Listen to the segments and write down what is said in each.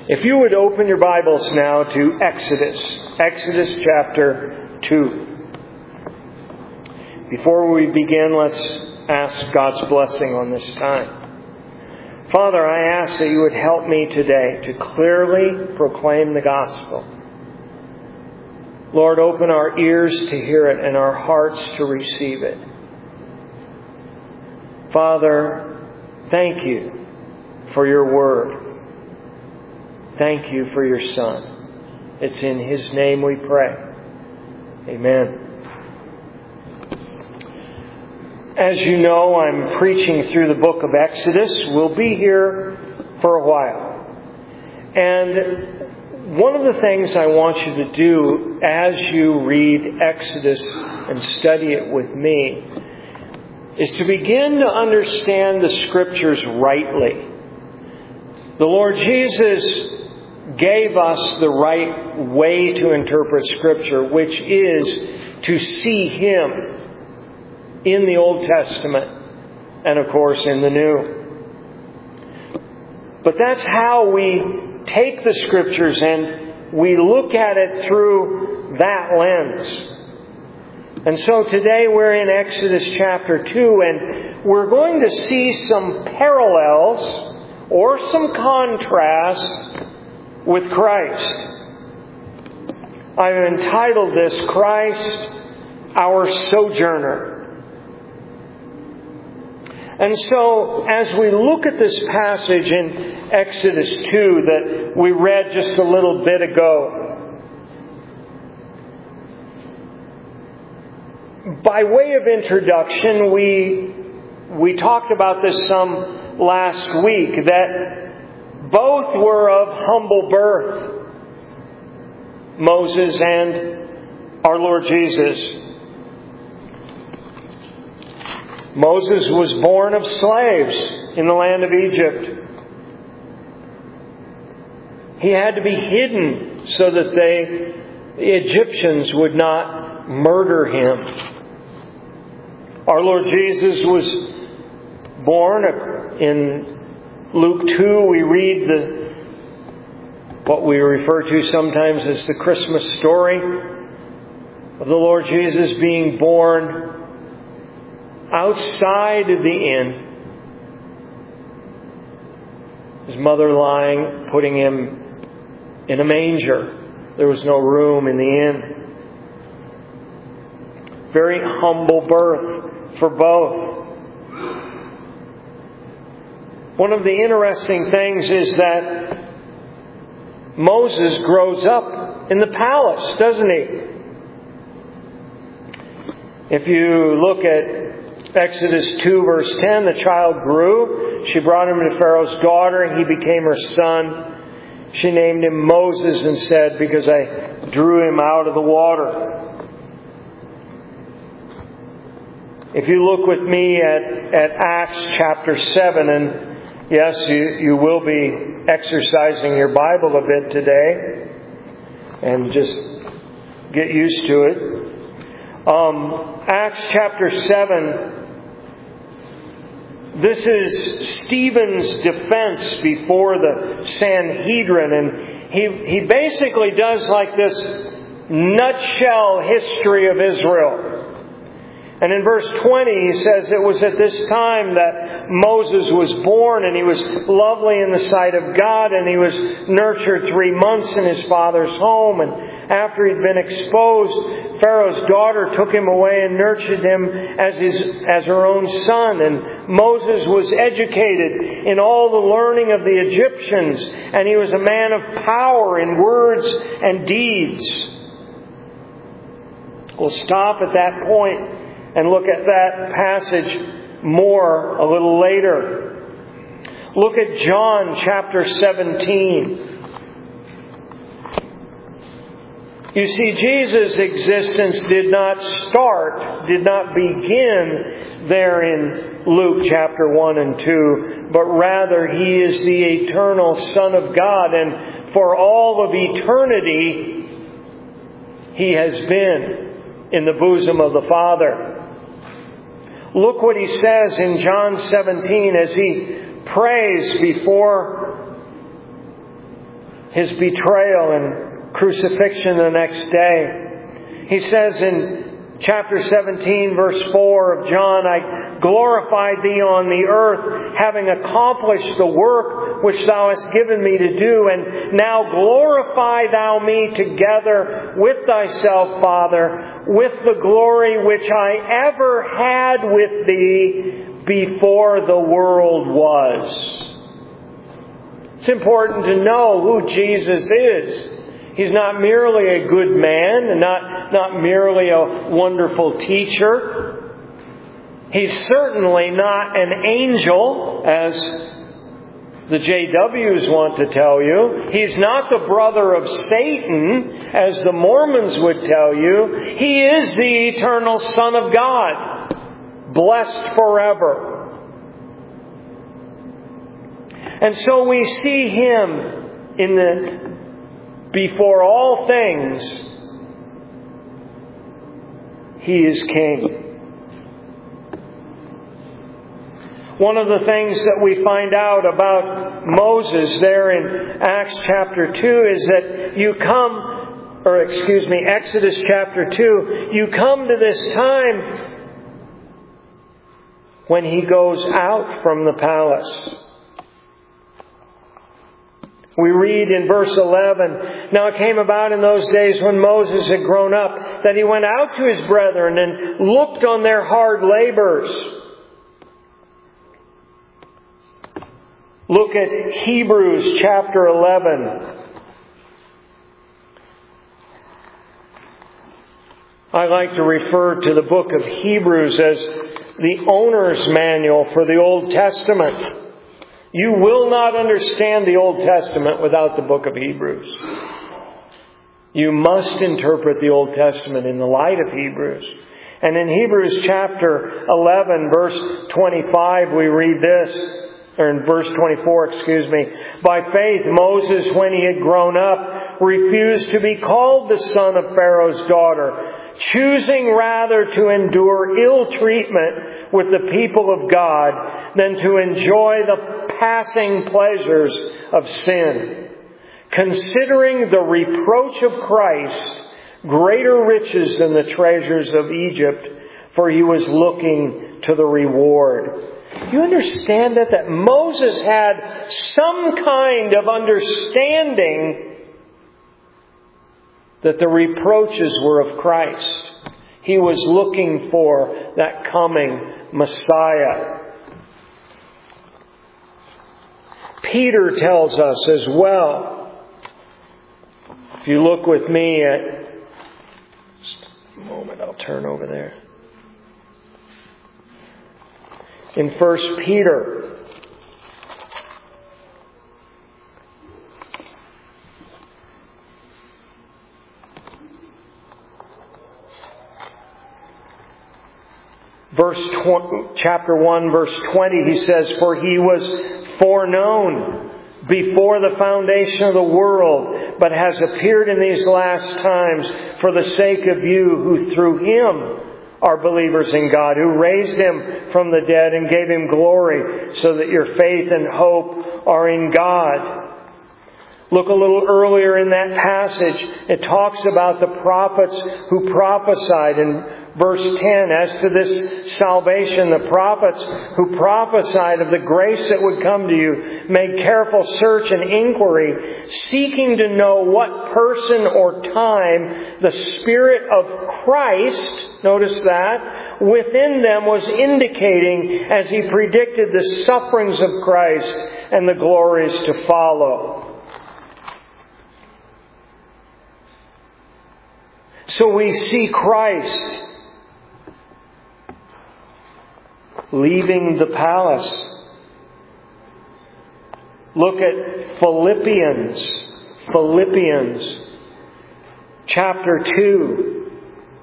If you would open your Bibles now to Exodus chapter 2. Before we begin, let's ask God's blessing on this time. Father, I ask that you would help me today to clearly proclaim the gospel. Lord, open our ears to hear it and our hearts to receive it. Father, thank you for your word. Thank you for your Son. It's in His name we pray. Amen. As you know, I'm preaching through the book of Exodus. We'll be here for a while. And one of the things I want you to do as you read Exodus and study it with me is to begin to understand the Scriptures rightly. The Lord Jesus gave us the right way to interpret Scripture, which is to see Him in the Old Testament and, of course, in the New. But that's how we take the Scriptures and we look at it through that lens. And so today we're in Exodus chapter 2, and we're going to see some parallels or some contrast with Christ. I've entitled this, Christ, Our Sojourner. And so, as we look at this passage in Exodus 2 that we read just a little bit ago, by way of introduction, we talked about this some last week, that both were of humble birth, Moses and our Lord Jesus. Moses was born of slaves in the land of Egypt. He had to be hidden so that the Egyptians would not murder him. Our Lord Jesus was born in Luke 2. We read what we refer to sometimes as the Christmas story of the Lord Jesus being born outside of the inn. His mother lying, putting Him in a manger. There was no room in the inn. Very humble birth for both. One of the interesting things is that Moses grows up in the palace, doesn't he? If you look at Exodus 2 verse 10, the child grew. She brought him to Pharaoh's daughter, and he became her son. She named him Moses and said, because I drew him out of the water. If you look with me at Acts chapter 7, and yes, you will be exercising your Bible a bit today, and just get used to it. Acts chapter 7, this is Stephen's defense before the Sanhedrin, and he basically does like this nutshell history of Israel. And in verse 20 he says, it was at this time that Moses was born, and he was lovely in the sight of God, and he was nurtured 3 months in his father's home. And after he'd been exposed, Pharaoh's daughter took him away and nurtured him as her own son. And Moses was educated in all the learning of the Egyptians, and he was a man of power in words and deeds. We'll stop at that point and look at that passage more a little later. Look at John chapter 17. You see, Jesus' existence did not begin there in Luke chapter 1 and 2, but rather He is the eternal Son of God, and for all of eternity He has been in the bosom of the Father. Look what He says in John 17 as He prays before His betrayal and crucifixion the next day. He says in chapter 17, verse 4 of John, I glorified Thee on the earth, having accomplished the work which Thou hast given me to do. And now glorify Thou me together with Thyself, Father, with the glory which I ever had with Thee before the world was. It's important to know who Jesus is. He's not merely a good man, and not merely a wonderful teacher. He's certainly not an angel, as the JWs want to tell you. He's not the brother of Satan, as the Mormons would tell you. He is the eternal Son of God, blessed forever. And so we see Him in the before all things, He is King. One of the things that we find out about Moses there in Acts chapter 2 is that Exodus chapter 2, you come to this time when he goes out from the palace. We read in verse 11, Now it came about in those days when Moses had grown up, that he went out to his brethren and looked on their hard labors. Look at Hebrews chapter 11. I like to refer to the book of Hebrews as the owner's manual for the Old Testament. You will not understand the Old Testament without the book of Hebrews. You must interpret the Old Testament in the light of Hebrews. And in Hebrews chapter 11, verse 25, we read this, or in verse 24, By faith, Moses, when he had grown up, refused to be called the son of Pharaoh's daughter, choosing rather to endure ill treatment with the people of God than to enjoy the passing pleasures of sin, considering the reproach of Christ greater riches than the treasures of Egypt, for he was looking to the reward. You understand that Moses had some kind of understanding that the reproaches were of Christ. He was looking for that coming Messiah. Peter tells us as well. If you look with me at... Just a moment, I'll turn over there. In 1 Peter, chapter 1, verse 20, he says, For he was foreknown before the foundation of the world, but has appeared in these last times for the sake of you who through Him are believers in God, who raised Him from the dead and gave Him glory, so that your faith and hope are in God. Look a little earlier in that passage. It talks about the prophets who prophesied. In verse 10, as to this salvation, the prophets who prophesied of the grace that would come to you made careful search and inquiry, seeking to know what person or time the Spirit of Christ, notice that, within them was indicating as He predicted the sufferings of Christ and the glories to follow. So we see Christ leaving the palace. Look at Philippians chapter 2.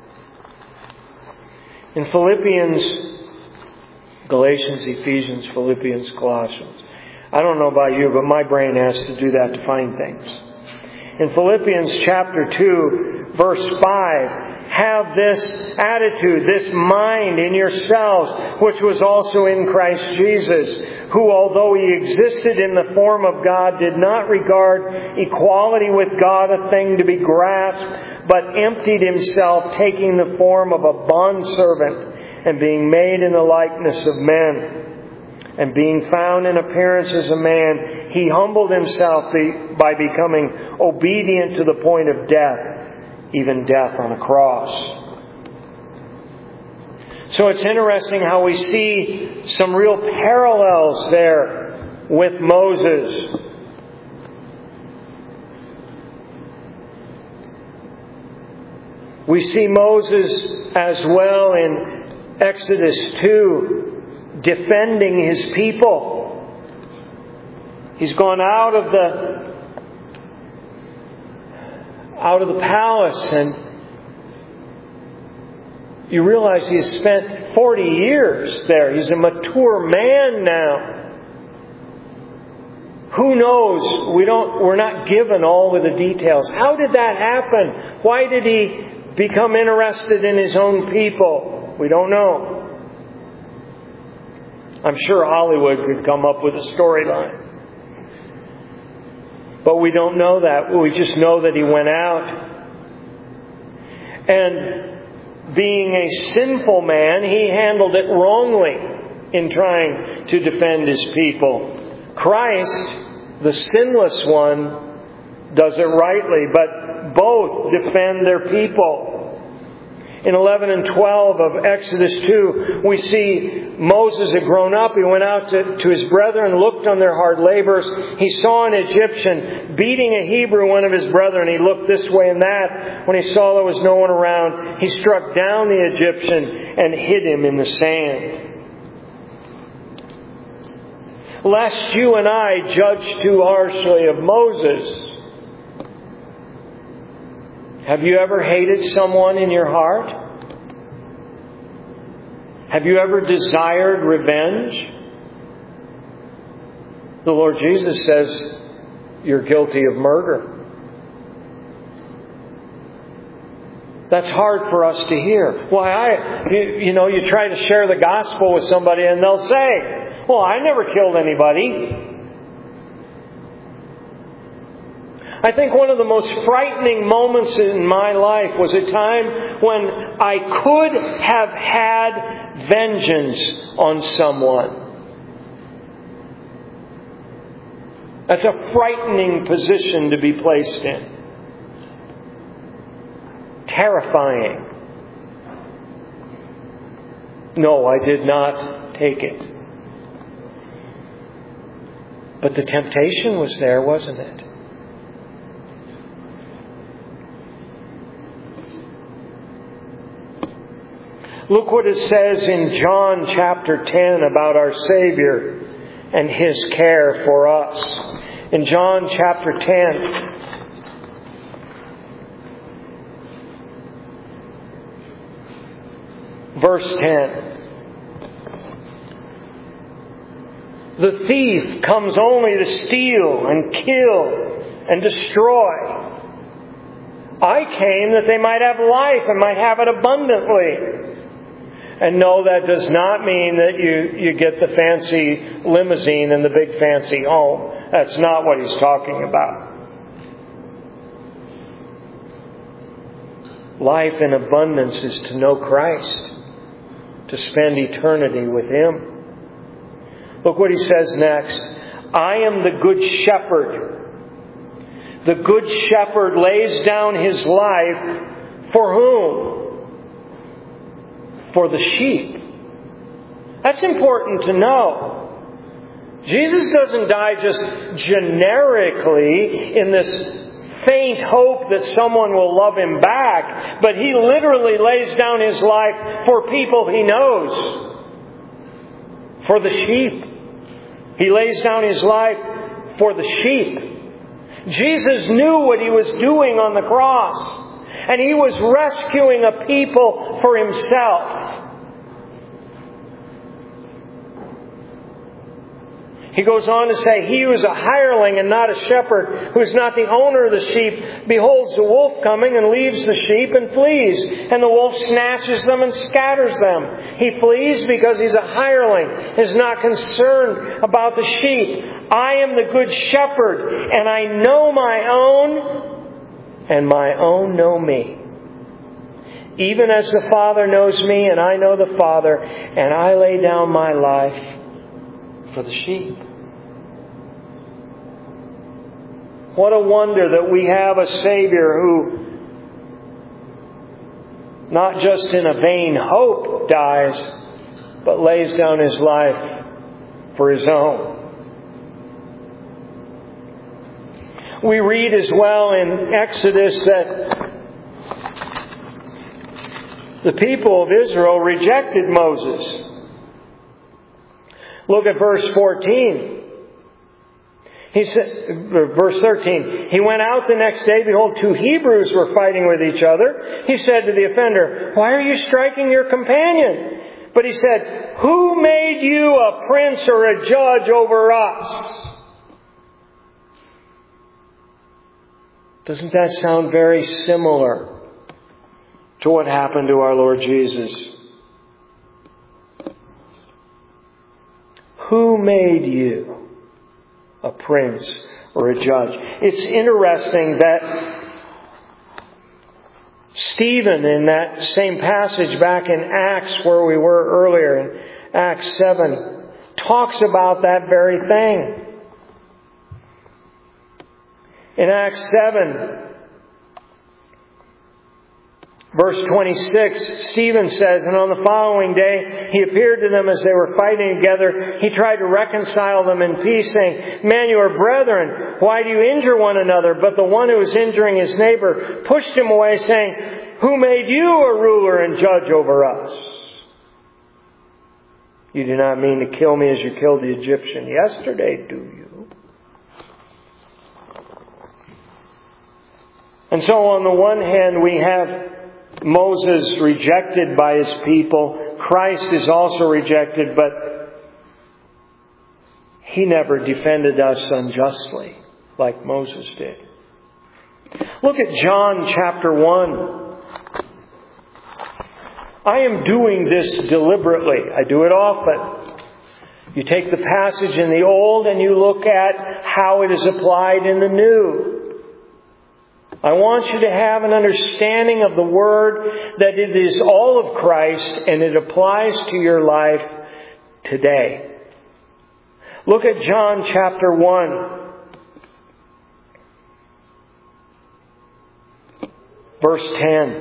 In Philippians, Galatians, Ephesians, Philippians, Colossians. I don't know about you, but my brain has to do that to find things. In Philippians chapter 2, verse 5, have this attitude, this mind in yourselves, which was also in Christ Jesus, who, although He existed in the form of God, did not regard equality with God a thing to be grasped, but emptied Himself, taking the form of a bondservant, and being made in the likeness of men. And being found in appearance as a man, He humbled Himself by becoming obedient to the point of death, even death on a cross. So it's interesting how we see some real parallels there with Moses. We see Moses as well in Exodus 2, defending his people. He's gone out of the palace, and you realize he has spent 40 years there. He's a mature man now. Who knows? We're not given all of the details. How did that happen? Why did he become interested in his own people? We don't know. I'm sure Hollywood could come up with a storyline. But we don't know that. We just know that he went out. And being a sinful man, he handled it wrongly in trying to defend his people. Christ, the sinless one, does it rightly, but both defend their people. In 11 and 12 of Exodus 2, we see Moses had grown up. He went out to his brethren, looked on their hard labors. He saw an Egyptian beating a Hebrew, one of his brethren. He looked this way and that. When he saw there was no one around, he struck down the Egyptian and hid him in the sand. Lest you and I judge too harshly of Moses. Have you ever hated someone in your heart? Have you ever desired revenge? The Lord Jesus says you're guilty of murder. That's hard for us to hear. Why, you try to share the gospel with somebody and they'll say, well, I never killed anybody. I think one of the most frightening moments in my life was a time when I could have had vengeance on someone. That's a frightening position to be placed in. Terrifying. No, I did not take it. But the temptation was there, wasn't it? Look what it says in John chapter 10 about our Savior and His care for us. In John chapter 10, verse 10. The thief comes only to steal and kill and destroy. I came that they might have life and might have it abundantly. And no, that does not mean that you get the fancy limousine and the big fancy home. That's not what he's talking about. Life in abundance is to know Christ, to spend eternity with Him. Look what he says next. I am the good shepherd. The good shepherd lays down his life for whom? For the sheep. That's important to know. Jesus doesn't die just generically in this faint hope that someone will love Him back, but He literally lays down His life for people He knows. For the sheep. He lays down His life for the sheep. Jesus knew what He was doing on the cross. And He was rescuing a people for Himself. He goes on to say, he who is a hireling and not a shepherd, who is not the owner of the sheep, beholds the wolf coming and leaves the sheep and flees. And the wolf snatches them and scatters them. He flees because he's a hireling, is not concerned about the sheep. I am the good shepherd, and I know my own, and my own know me. Even as the Father knows me, and I know the Father, and I lay down my life for the sheep. What a wonder that we have a Savior who, not just in a vain hope, dies, but lays down His life for His own. We read as well in Exodus that the people of Israel rejected Moses. Look at verse 14. He said, verse 13, he went out the next day. Behold, 2 Hebrews were fighting with each other. He said to the offender, why are you striking your companion? But he said, who made you a prince or a judge over us? Doesn't that sound very similar to what happened to our Lord Jesus? Who made you a prince or a judge? It's interesting that Stephen, in that same passage back in Acts where we were earlier, in Acts 7, talks about that very thing. In Acts 7, verse 26, Stephen says, and on the following day he appeared to them as they were fighting together. He tried to reconcile them in peace, saying, men, you are brethren. Why do you injure one another? But the one who was injuring his neighbor pushed him away, saying, who made you a ruler and judge over us? You do not mean to kill me as you killed the Egyptian yesterday, do you? And so on the one hand we have Moses rejected by his people. Christ is also rejected, but he never defended us unjustly like Moses did. Look at John chapter 1. I am doing this deliberately. I do it often. You take the passage in the Old and you look at how it is applied in the New. I want you to have an understanding of the Word, that it is all of Christ and it applies to your life today. Look at John chapter 1. Verse 10.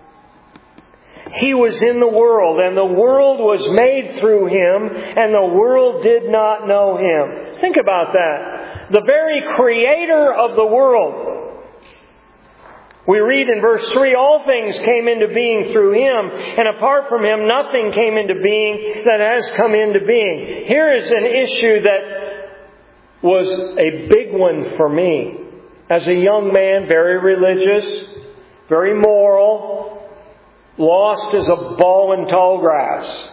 He was in the world, and the world was made through Him, and the world did not know Him. Think about that. The very Creator of the world. We read in verse 3, all things came into being through Him, and apart from Him nothing came into being that has come into being. Here is an issue that was a big one for me. As a young man, very religious, very moral, lost as a ball in tall grass.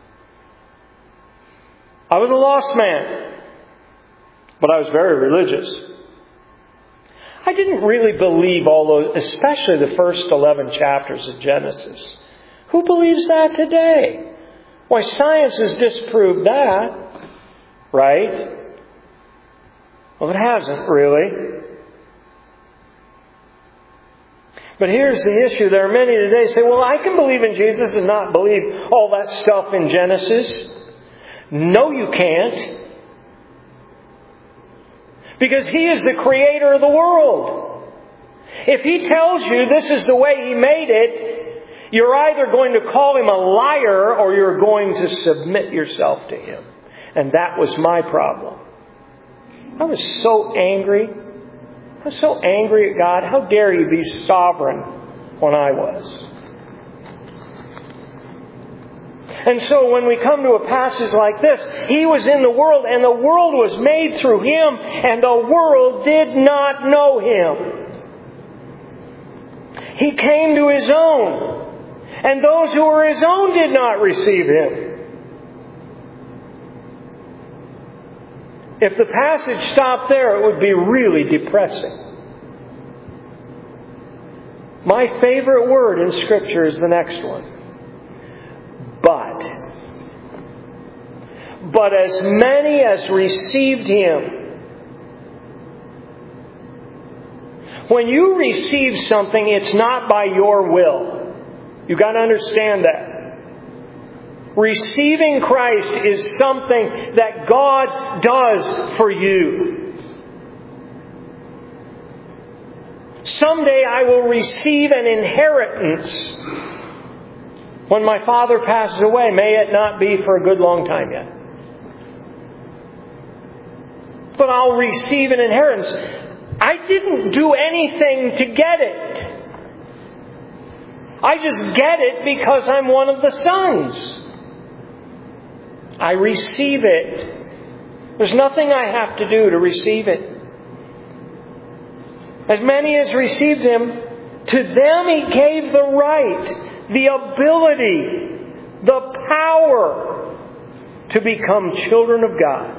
I was a lost man, but I was very religious. I didn't really believe all those, especially the first 11 chapters of Genesis. Who believes that today? Why, science has disproved that, right? Well, it hasn't really. But here's the issue. There are many today who say, well, I can believe in Jesus and not believe all that stuff in Genesis. No, you can't. Because He is the Creator of the world. If He tells you this is the way He made it, you're either going to call Him a liar or you're going to submit yourself to Him. And that was my problem. I was so angry. I was so angry at God. How dare you be sovereign when I was? And so when we come to a passage like this, He was in the world and the world was made through Him and the world did not know Him. He came to His own and those who were His own did not receive Him. If the passage stopped there, it would be really depressing. My favorite word in Scripture is the next one. But as many as received Him. When you receive something, it's not by your will. You've got to understand that. Receiving Christ is something that God does for you. Someday I will receive an inheritance when my Father passes away. May it not be for a good long time yet. But I'll receive an inheritance. I didn't do anything to get it. I just get it because I'm one of the sons. I receive it. There's nothing I have to do to receive it. As many as received Him, to them He gave the right, the ability, the power to become children of God.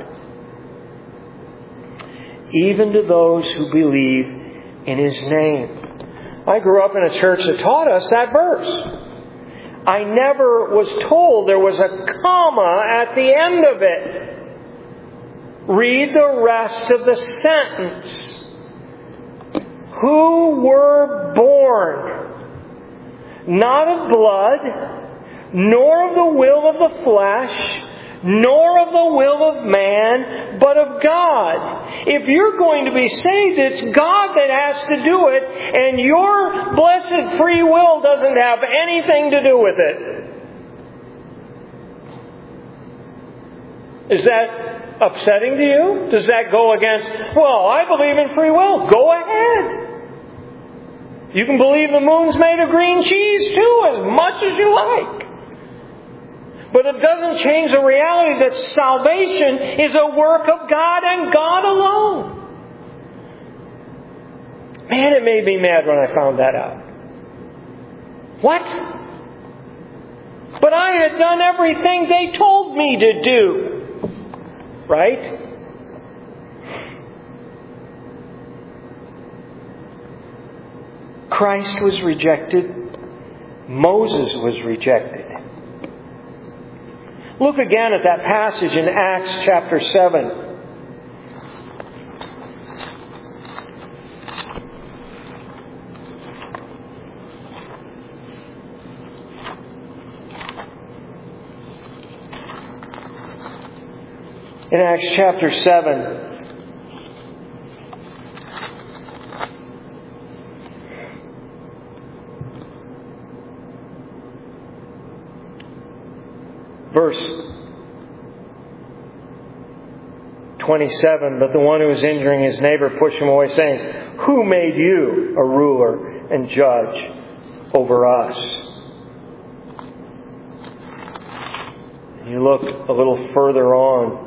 Even to those who believe in His name. I grew up in a church that taught us that verse. I never was told there was a comma at the end of it. Read the rest of the sentence. Who were born, not of blood, nor of the will of the flesh, nor of the will of man, but of God. If you're going to be saved, it's God that has to do it, and your blessed free will doesn't have anything to do with it. Is that upsetting to you? Does that go against, well, I believe in free will. Go ahead. You can believe the moon's made of green cheese too, as much as you like. But it doesn't change the reality that salvation is a work of God and God alone. Man, it made me mad when I found that out. What? But I had done everything they told me to do. Right? Christ was rejected. Moses was rejected. Look again at that passage in Acts chapter 7. In Acts chapter 7, verse 27, but the one who was injuring his neighbor pushed him away, saying, "Who made you a ruler and judge over us?" And you look a little further on.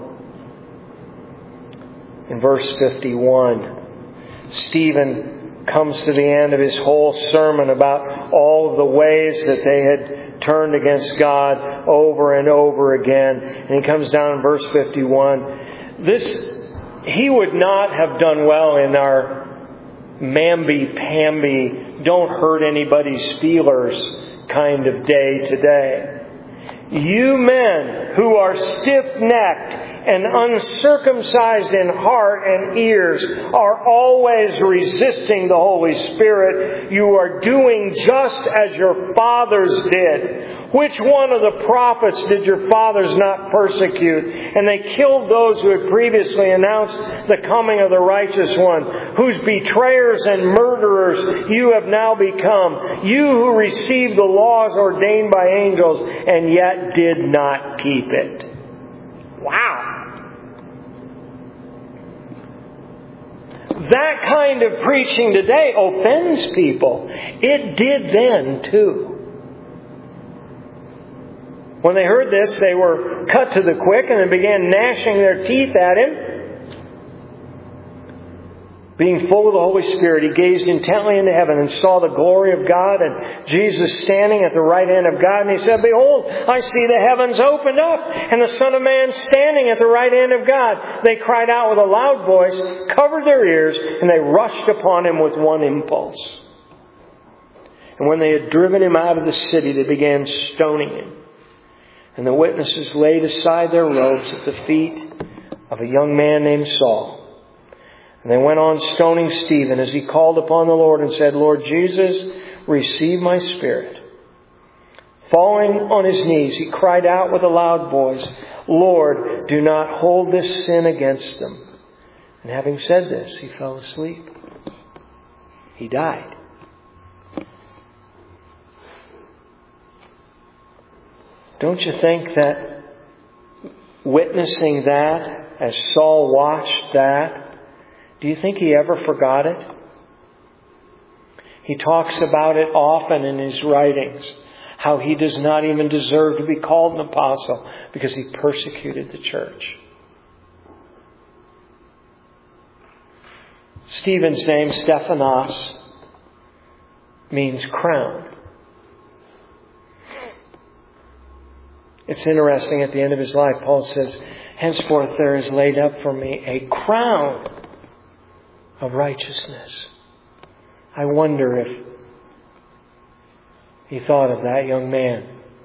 In verse 51, Stephen comes to the end of his whole sermon about all of the ways that they had turned against God over and over again. And he comes down in verse 51. He would not have done well in our mamby-pamby, don't hurt anybody's feelers kind of day today. You men who are stiff-necked and uncircumcised in heart and ears are always resisting the Holy Spirit. You are doing just as your fathers did. Which one of the prophets did your fathers not persecute? And they killed those who had previously announced the coming of the righteous one, whose betrayers and murderers you have now become. You who received the laws ordained by angels and yet did not keep it. Wow! That kind of preaching today offends people. It did then too. When they heard this, they were cut to the quick and they began gnashing their teeth at him. Being full of the Holy Spirit, he gazed intently into heaven and saw the glory of God and Jesus standing at the right hand of God. And he said, "Behold, I see the heavens opened up and the Son of Man standing at the right hand of God." They cried out with a loud voice, covered their ears, and they rushed upon him with one impulse. And when they had driven him out of the city, they began stoning him. And the witnesses laid aside their robes at the feet of a young man named Saul. And they went on stoning Stephen as he called upon the Lord and said, "Lord Jesus, receive my spirit." Falling on his knees, he cried out with a loud voice, "Lord, do not hold this sin against them." And having said this, he fell asleep. He died. Don't you think that witnessing that, as Saul watched that, do you think he ever forgot it? He talks about it often in his writings, how he does not even deserve to be called an apostle because he persecuted the church. Stephen's name, Stephanos, means crown. It's interesting, at the end of his life, Paul says, "Henceforth there is laid up for me a crown of righteousness." I wonder if he thought of that young man.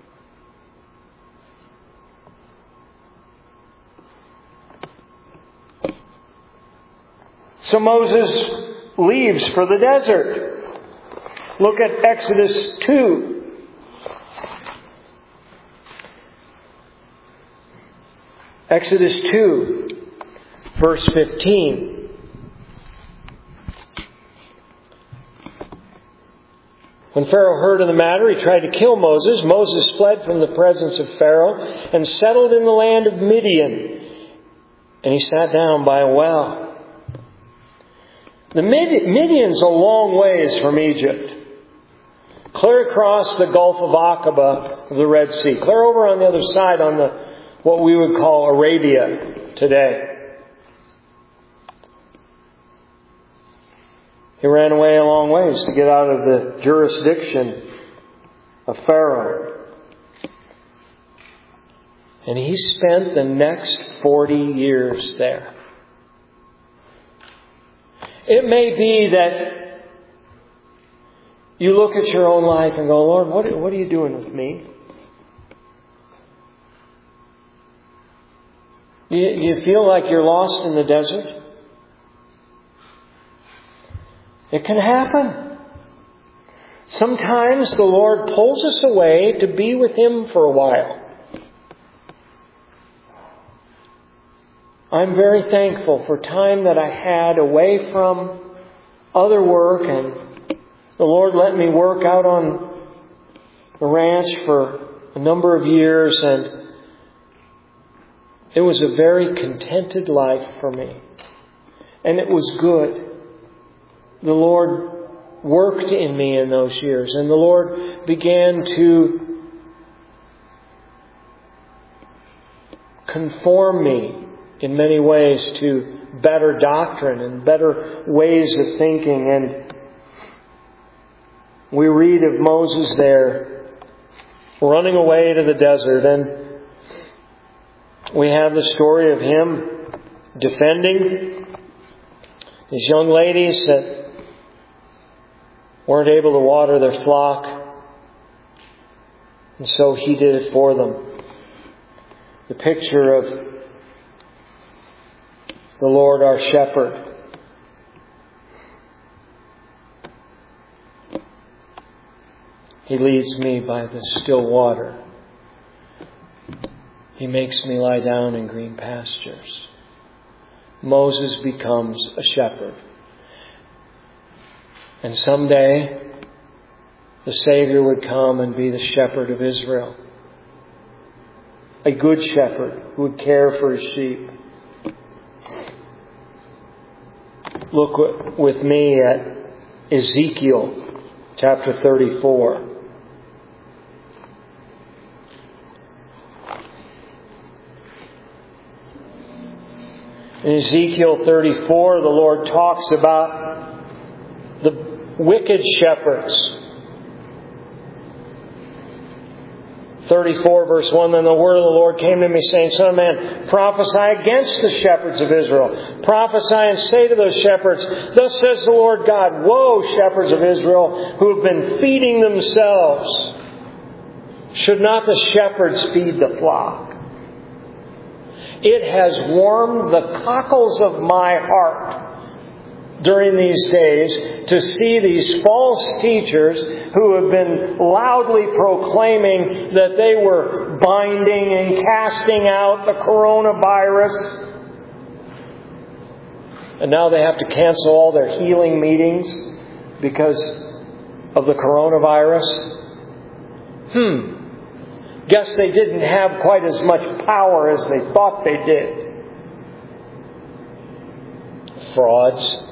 So Moses leaves for the desert. Look at Exodus 2. Exodus 2, verse 15. When Pharaoh heard of the matter, he tried to kill Moses. Moses fled from the presence of Pharaoh and settled in the land of Midian. And he sat down by a well. The Midian's a long ways from Egypt. Clear across the Gulf of Aqaba of the Red Sea. Clear over on the other side on what we would call Arabia today. He ran away a long ways to get out of the jurisdiction of Pharaoh. And he spent the next 40 years there. It may be that you look at your own life and go, "Lord, what are you doing with me?" You feel like you're lost in the desert? It can happen. Sometimes the Lord pulls us away to be with Him for a while. I'm very thankful for time that I had away from other work, and the Lord let me work out on the ranch for a number of years, and it was a very contented life for me. And it was good. The Lord worked in me in those years. And the Lord began to conform me in many ways to better doctrine and better ways of thinking. And we read of Moses there running away to the desert, and we have the story of him defending these young ladies that weren't able to water their flock. And so he did it for them. The picture of the Lord our shepherd. He leads me by the still water. He makes me lie down in green pastures. Moses becomes a shepherd. And someday the Savior would come and be the shepherd of Israel. A good shepherd who would care for his sheep. Look with me at Ezekiel chapter 34. In Ezekiel 34, the Lord talks about the wicked shepherds. 34 verse 1, Then the word of the Lord came to me, saying, Son of man, prophesy against the shepherds of Israel. Prophesy and say to those shepherds, Thus says the Lord God, Woe, shepherds of Israel, who have been feeding themselves. Should not the shepherds feed the flock? It has warmed the cockles of my heart during these days to see these false teachers who have been loudly proclaiming that they were binding and casting out the coronavirus. And now they have to cancel all their healing meetings because of the coronavirus. Guess they didn't have quite as much power as they thought they did. Frauds.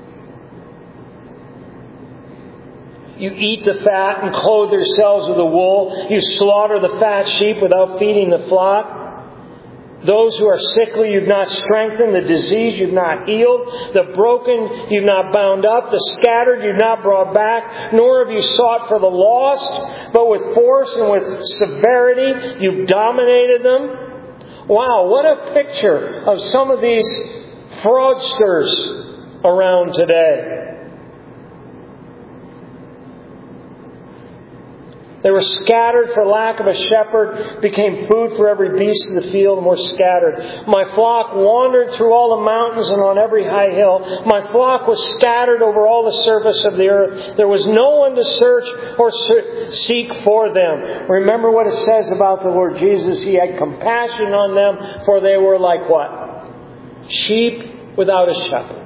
You eat the fat and clothe yourselves with the wool. You slaughter the fat sheep without feeding the flock. Those who are sickly you've not strengthened. The diseased you've not healed. The broken you've not bound up. The scattered you've not brought back. Nor have you sought for the lost. But with force and with severity you've dominated them. Wow, what a picture of some of these fraudsters around today. They were scattered for lack of a shepherd, became food for every beast of the field, and were scattered. My flock wandered through all the mountains and on every high hill. My flock was scattered over all the surface of the earth. There was no one to search or seek for them. Remember what it says about the Lord Jesus. He had compassion on them, for they were like what? Sheep without a shepherd.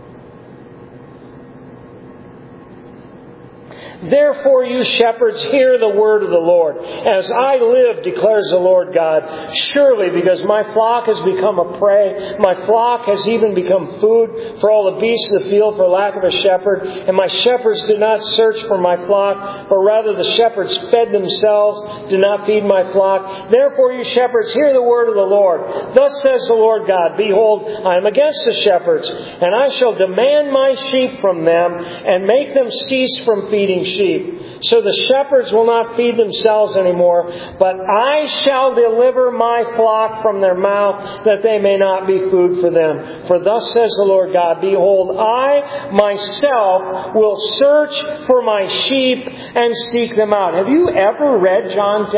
Therefore, you shepherds, hear the word of the Lord. As I live, declares the Lord God, surely because my flock has become a prey, my flock has even become food for all the beasts of the field for lack of a shepherd, and my shepherds did not search for my flock, but rather the shepherds fed themselves, did not feed my flock. Therefore, you shepherds, hear the word of the Lord. Thus says the Lord God, Behold, I am against the shepherds, and I shall demand my sheep from them, and make them cease from feeding sheep. So the shepherds will not feed themselves anymore, but I shall deliver my flock from their mouth, that they may not be food for them. For thus says the Lord God, Behold, I myself will search for my sheep and seek them out. Have you ever read John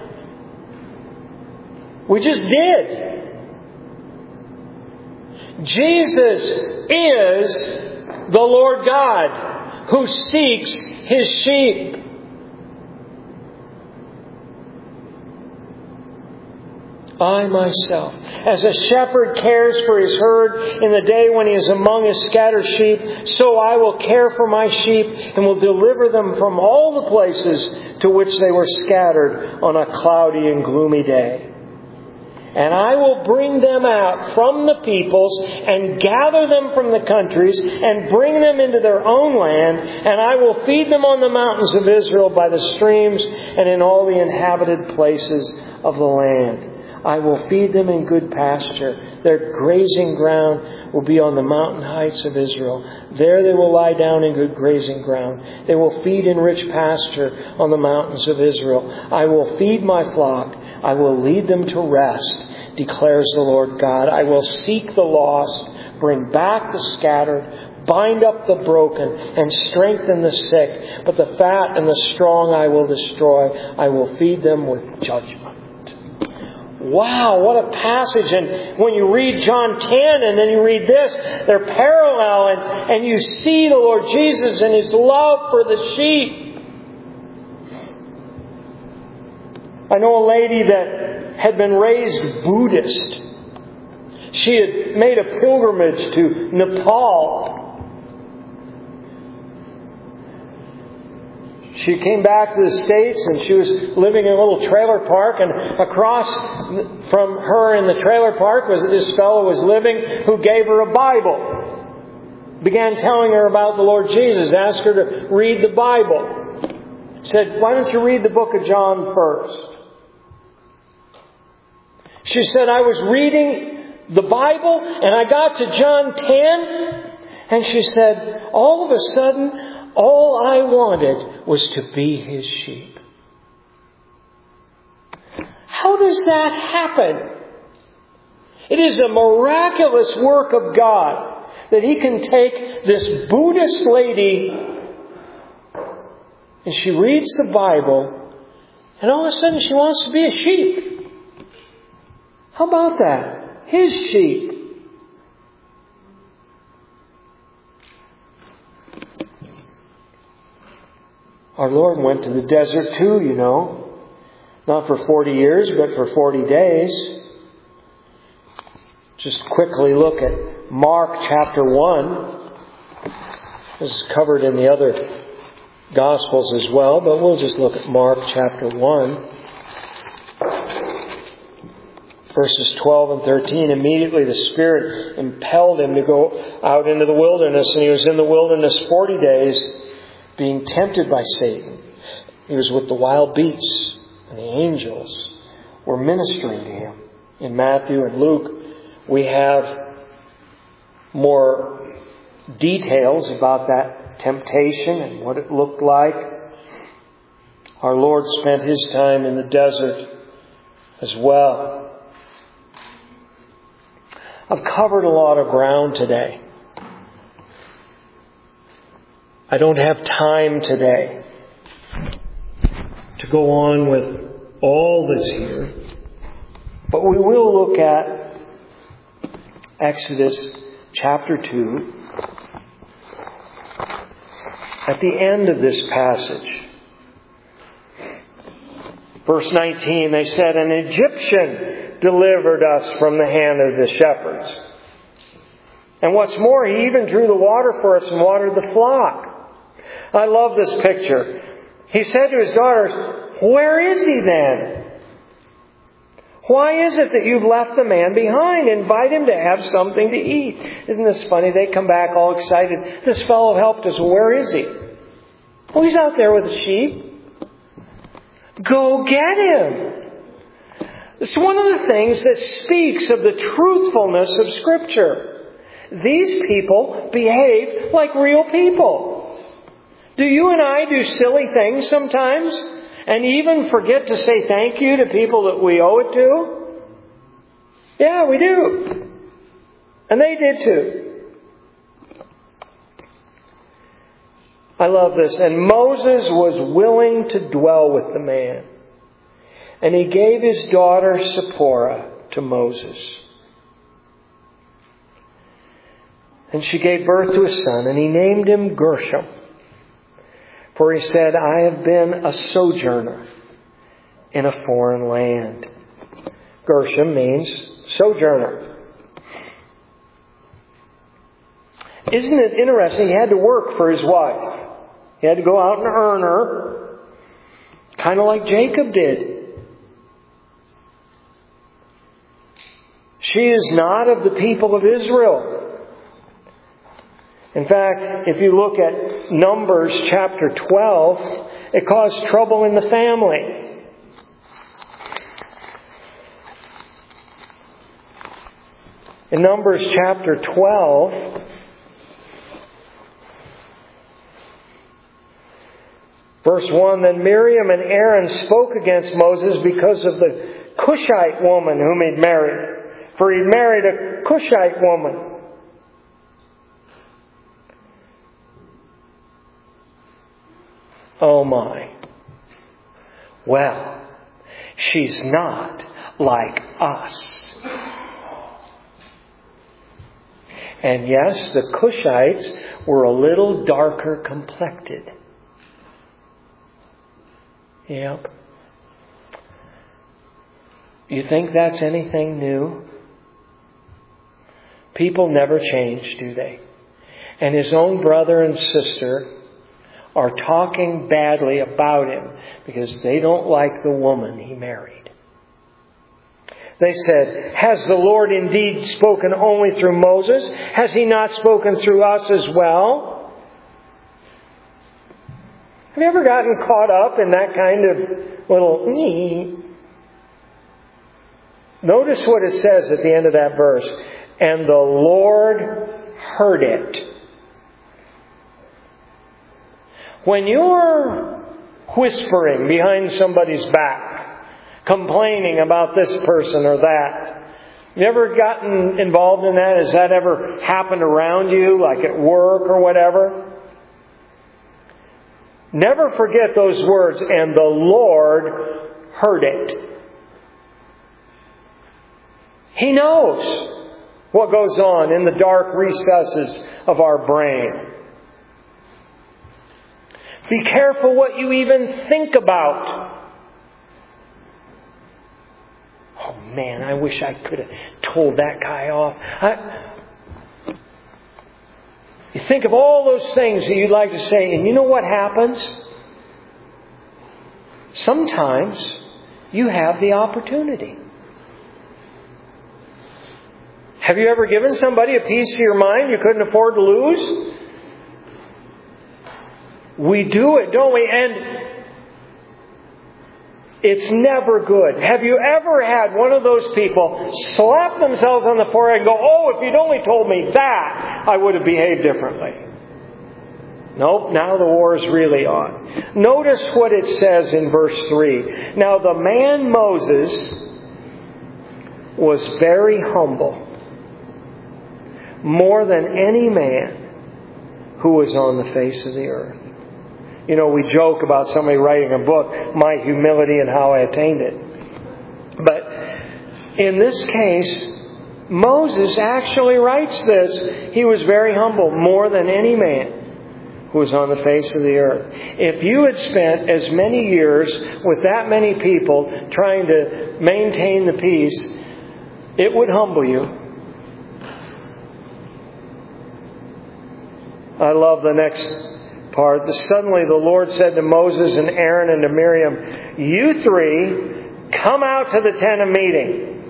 10? We just did. Jesus is the Lord God who seeks His sheep. I myself, as a shepherd cares for his herd in the day when he is among his scattered sheep, so I will care for my sheep and will deliver them from all the places to which they were scattered on a cloudy and gloomy day. And I will bring them out from the peoples and gather them from the countries and bring them into their own land. And I will feed them on the mountains of Israel by the streams and in all the inhabited places of the land. I will feed them in good pasture. Their grazing ground will be on the mountain heights of Israel. There they will lie down in good grazing ground. They will feed in rich pasture on the mountains of Israel. I will feed my flock. I will lead them to rest, declares the Lord God. I will seek the lost, bring back the scattered, bind up the broken, and strengthen the sick. But the fat and the strong I will destroy. I will feed them with judgment. Wow, what a passage. And when you read John 10 and then you read this, they're parallel, and you see the Lord Jesus and His love for the sheep. I know a lady that had been raised Buddhist. She had made a pilgrimage to Nepal. She came back to the States and she was living in a little trailer park, and across from her in the trailer park was this fellow was living who gave her a Bible. Began telling her about the Lord Jesus, asked her to read the Bible. Said, why don't you read the book of John first? She said, I was reading the Bible, and I got to John 10, and she said, all of a sudden, all I wanted was to be His sheep. How does that happen? It is a miraculous work of God that He can take this Buddhist lady and she reads the Bible and all of a sudden she wants to be a sheep. How about that? His sheep. Our Lord went to the desert too, you know. Not for 40 years, but for 40 days. Just quickly look at Mark chapter 1. This is covered in the other Gospels as well, but we'll just look at Mark chapter 1. Verses 12 and 13. Immediately the Spirit impelled Him to go out into the wilderness, and He was in the wilderness 40 days, being tempted by Satan. He was with the wild beasts, and the angels were ministering to Him. In Matthew and Luke, we have more details about that temptation and what it looked like. Our Lord spent His time in the desert as well. I've covered a lot of ground today. I don't have time today to go on with all that's here. But we will look at Exodus chapter 2 at the end of this passage. Verse 19, they said, an Egyptian delivered us from the hand of the shepherds. And what's more, he even drew the water for us and watered the flock. I love this picture. He said to his daughters, where is he then? Why is it that you've left the man behind? Invite him to have something to eat. Isn't this funny? They come back all excited. This fellow helped us. Well, where is he? Oh, he's out there with the sheep. Go get him. It's one of the things that speaks of the truthfulness of Scripture. These people behave like real people. Do you and I do silly things sometimes and even forget to say thank you to people that we owe it to? Yeah, we do. And they did too. I love this. And Moses was willing to dwell with the man. And he gave his daughter Zipporah to Moses. And she gave birth to a son, and he named him Gershom. For he said, I have been a sojourner in a foreign land. Gershom means sojourner. Isn't it interesting? He had to work for his wife. He had to go out and earn her, kind of like Jacob did. She is not of the people of Israel. In fact, if you look at Numbers chapter 12, it caused trouble in the family. In Numbers chapter 12, verse 1, then Miriam and Aaron spoke against Moses because of the Cushite woman whom he'd married. For he'd married a Cushite woman. Oh my. Well, she's not like us. And yes, the Cushites were a little darker complected. Yep. You think that's anything new? People never change, do they? And his own brother and sister are talking badly about him because they don't like the woman he married. They said, has the Lord indeed spoken only through Moses? Has He not spoken through us as well? Have you ever gotten caught up in that kind of little Notice what it says at the end of that verse. And the Lord heard it. When you're whispering behind somebody's back, complaining about this person or that, you ever gotten involved in that? Has that ever happened around you, like at work or whatever? Never forget those words, and the Lord heard it. He knows what goes on in the dark recesses of our brain. Be careful what you even think about. Oh man, I wish I could have told that guy off. You think of all those things that you'd like to say, and you know what happens? Sometimes you have the opportunity. Have you ever given somebody a piece of your mind you couldn't afford to lose? We do it, don't we? And it's never good. Have you ever had one of those people slap themselves on the forehead and go, "Oh, if you'd only told me that, I would have behaved differently"? Nope, now the war is really on. Notice what it says in verse 3. Now the man Moses was very humble, more than any man who was on the face of the earth. You know, we joke about somebody writing a book, My Humility and How I Attained It. But in this case, Moses actually writes this. He was very humble, more than any man who was on the face of the earth. If you had spent as many years with that many people trying to maintain the peace, it would humble you. I love the next part. Suddenly the Lord said to Moses and Aaron and to Miriam, "You three, come out to the tent of meeting."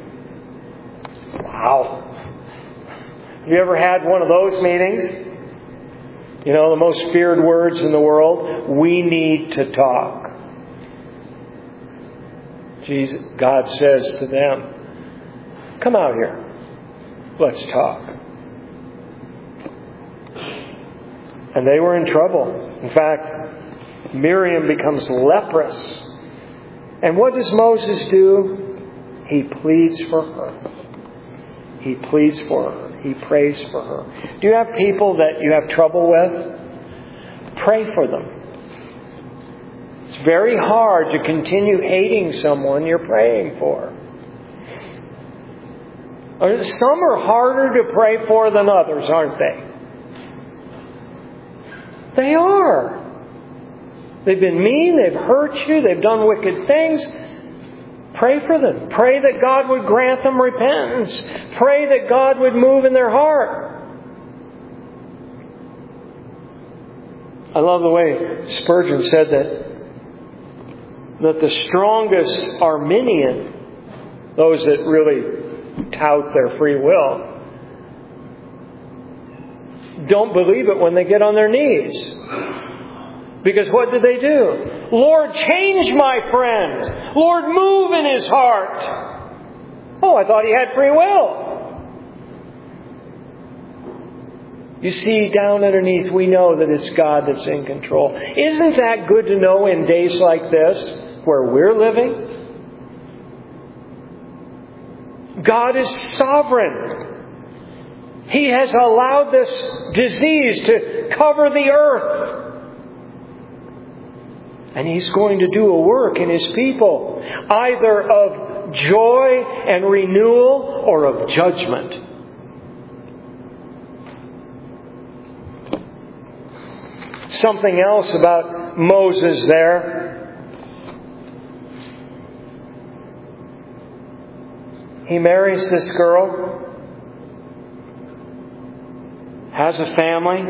Wow. Have you ever had one of those meetings? You know, the most feared words in the world. We need to talk. God says to them, "Come out here. Let's talk." And they were in trouble. In fact, Miriam becomes leprous. And what does Moses do? He pleads for her. He pleads for her. He prays for her. Do you have people that you have trouble with? Pray for them. It's very hard to continue hating someone you're praying for. Some are harder to pray for than others, aren't they? They are. They've been mean, they've hurt you, they've done wicked things. Pray for them. Pray that God would grant them repentance. Pray that God would move in their heart. I love the way Spurgeon said that the strongest Arminian, those that really tout their free will, don't believe it when they get on their knees. Because what did they do? "Lord, change my friend. Lord, move in his heart." Oh, I thought he had free will. You see, down underneath, we know that it's God that's in control. Isn't that good to know in days like this, where we're living? God is sovereign. He has allowed this disease to cover the earth. And He's going to do a work in His people, either of joy and renewal or of judgment. Something else about Moses there. He marries this girl, has a family.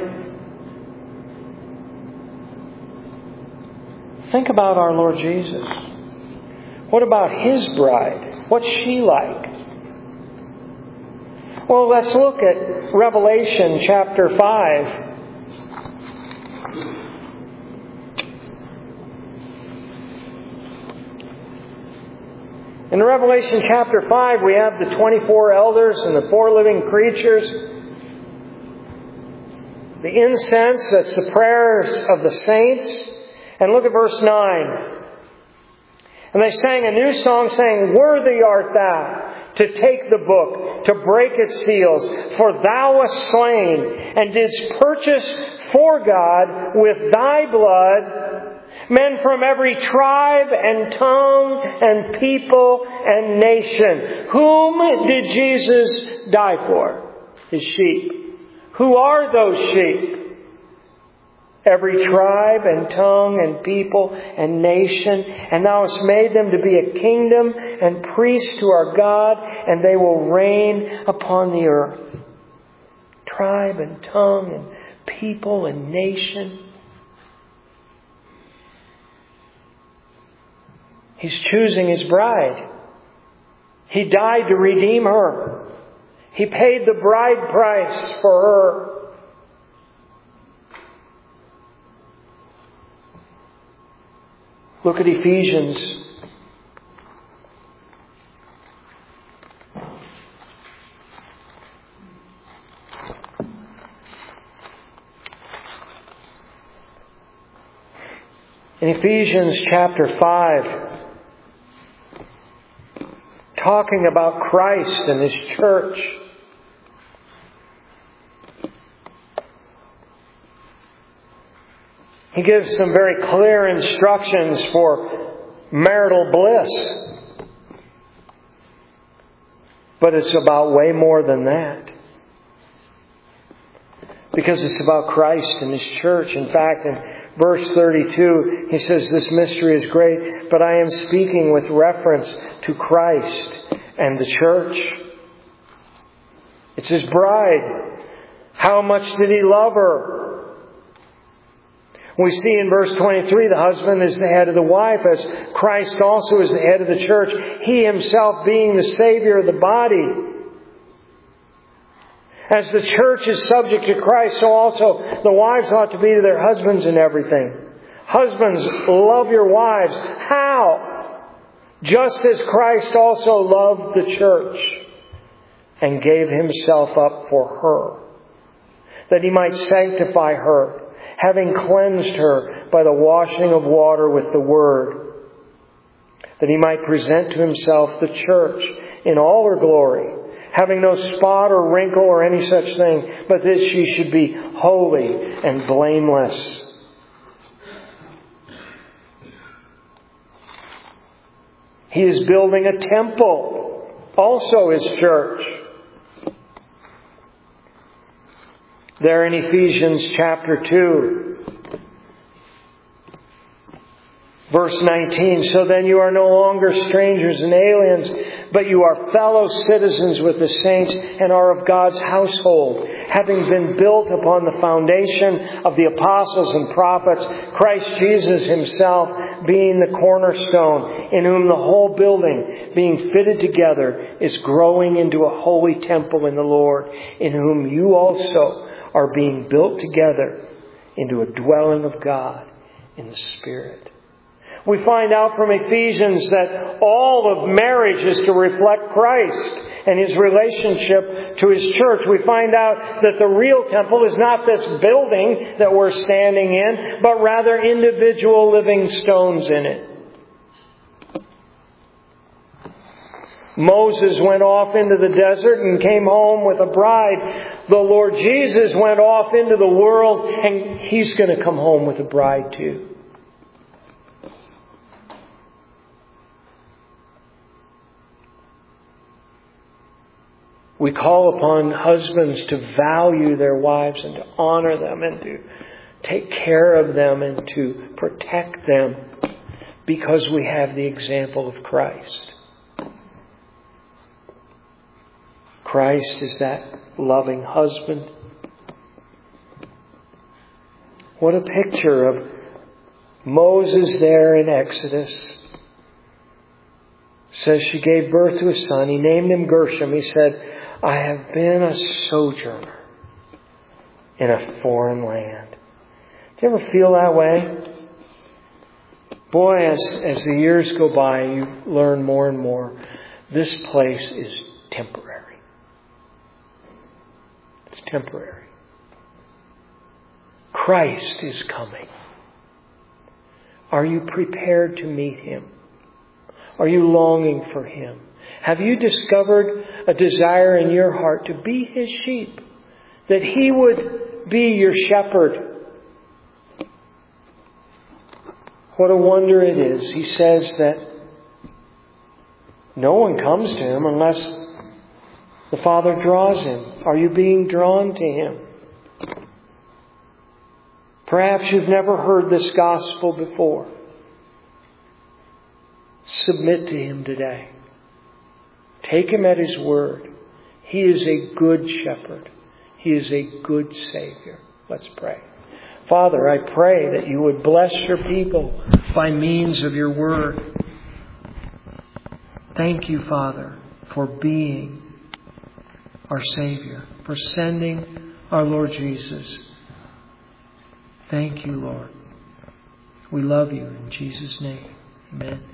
Think about our Lord Jesus. What about His bride? What's she like? Well, let's look at Revelation chapter 5. In Revelation chapter 5, we have the 24 elders and the 4 living creatures. The incense, that's the prayers of the saints. And look at verse 9. And they sang a new song saying, "Worthy art thou to take the book, to break its seals. For thou wast slain, and didst purchase for God with thy blood men from every tribe and tongue and people and nation." Whom did Jesus die for? His sheep. Who are those sheep? Every tribe and tongue and people and nation. "And thou hast made them to be a kingdom and priests to our God, and they will reign upon the earth." Tribe and tongue and people and nation. He's choosing His bride. He died to redeem her. He paid the bride price for her. Look at Ephesians. In Ephesians chapter 5, talking about Christ and His church. He gives some very clear instructions for marital bliss. But it's about way more than that. Because it's about Christ and His church. In fact, in verse 32, he says, "This mystery is great, but I am speaking with reference to Christ and the church." It's His bride. How much did He love her? We see in verse 23, the husband is the head of the wife, as Christ also is the head of the church, He Himself being the Savior of the body. As the church is subject to Christ, so also the wives ought to be to their husbands in everything. Husbands, love your wives. How? Just as Christ also loved the church and gave Himself up for her, that He might sanctify her, having cleansed her by the washing of water with the Word, that He might present to Himself the church in all her glory, having no spot or wrinkle or any such thing, but that she should be holy and blameless. He is building a temple, also His church. There in Ephesians chapter 2, verse 19, "So then you are no longer strangers and aliens, but you are fellow citizens with the saints and are of God's household, having been built upon the foundation of the apostles and prophets, Christ Jesus Himself being the cornerstone, in whom the whole building, being fitted together, is growing into a holy temple in the Lord, in whom you also are being built together into a dwelling of God in the Spirit." We find out from Ephesians that all of marriage is to reflect Christ and His relationship to His church. We find out that the real temple is not this building that we're standing in, but rather individual living stones in it. Moses went off into the desert and came home with a bride. The Lord Jesus went off into the world, and He's going to come home with a bride too. We call upon husbands to value their wives and to honor them and to take care of them and to protect them, because we have the example of Christ. Christ is that loving husband. What a picture of Moses there in Exodus. It says she gave birth to a son. He named him Gershom. He said, "I have been a sojourner in a foreign land." Do you ever feel that way? Boy, as the years go by, you learn more and more. This place is temporary. It's temporary. Christ is coming. Are you prepared to meet Him? Are you longing for Him? Have you discovered a desire in your heart to be His sheep? That He would be your shepherd? What a wonder it is. He says that no one comes to Him unless the Father draws him. Are you being drawn to Him? Perhaps you've never heard this gospel before. Submit to Him today. Take Him at His word. He is a good shepherd. He is a good Savior. Let's pray. Father, I pray that You would bless Your people by means of Your word. Thank You, Father, for being our Savior, for sending our Lord Jesus. Thank You, Lord. We love You in Jesus' name. Amen.